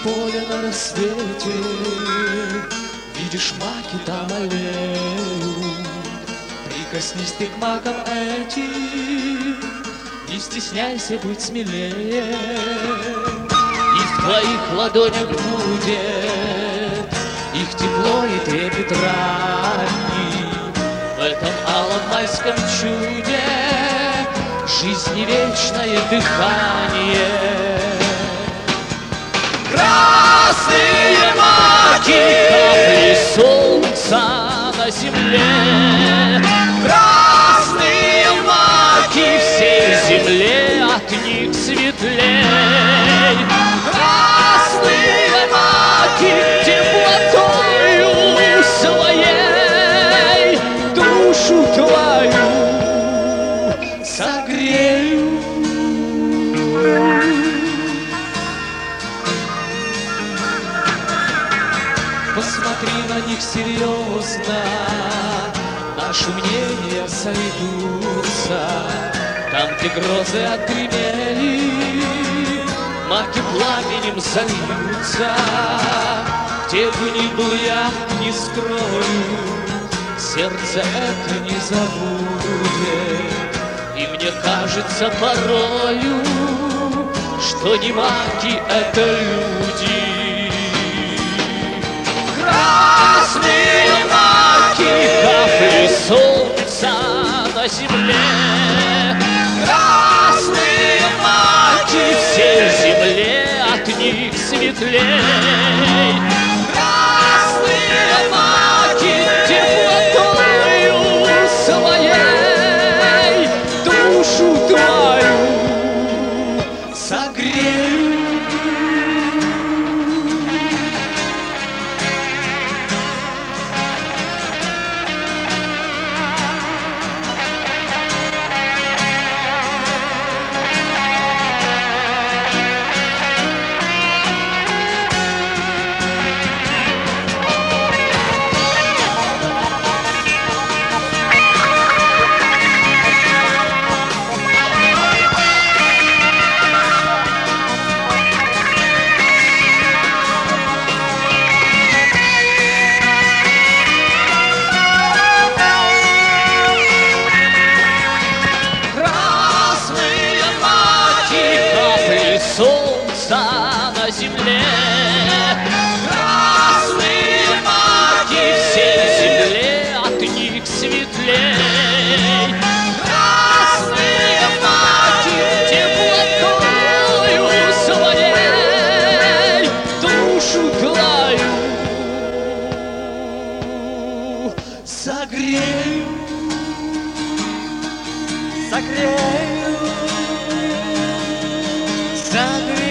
поле на рассвете, видишь, маки там аллеют. Прикоснись ты к макам этим, не стесняйся быть смелее. И в твоих ладонях будет их тепло и трепет ранний. В этом алом майском чуде жизни вечное дыхание. Красные маки, капли солнца на земле. Красные маки, всей земле от них светлей. Красные маки, теплотою своей душу твою согрею. Посмотри на них серьезно, наши мнения сойдутся. Там, где грозы отгремели, маки пламенем зальются. Где бы ни был я, не скрою, сердце это не забудет. И мне кажется порою, что не маки, это люди. Красные маки, капли солнца на земле. Красные маки, всей земле от них светлей. Красные маки, теплотою своей душу твою согрею. Солнца на земле. Красные маки, всей земле от них светлей. Красные маки, теплотою своей душу твою согрею. Согрею. Согрею.